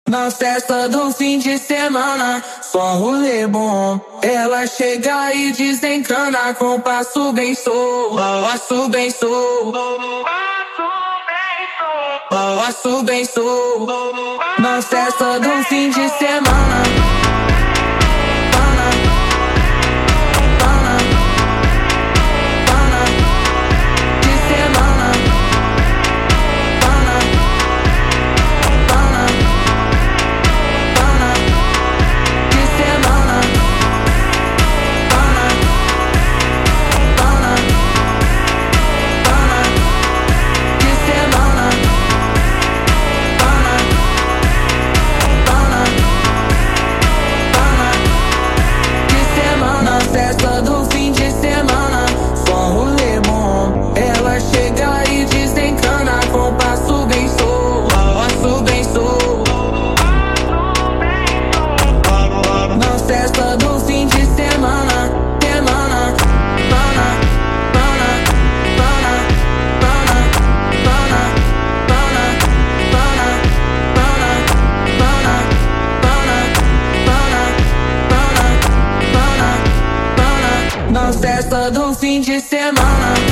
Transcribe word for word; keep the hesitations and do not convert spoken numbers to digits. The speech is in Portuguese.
Na festa do fim de semana, só um rolê bom. Ela chega e desencana com passo bem solto, passo bem solto, passo bem solto. Na festa do fim de semana. Festa do fim de semana, só um rolê bom. Ela chega e desencana com passo bem solto, passo bem solto. Na festa do fim de semana, semana, pana, pana, pana, pana, pana, pana, pana, pana, pana, pana, pana, pana, pana. Na festa do fim de semana.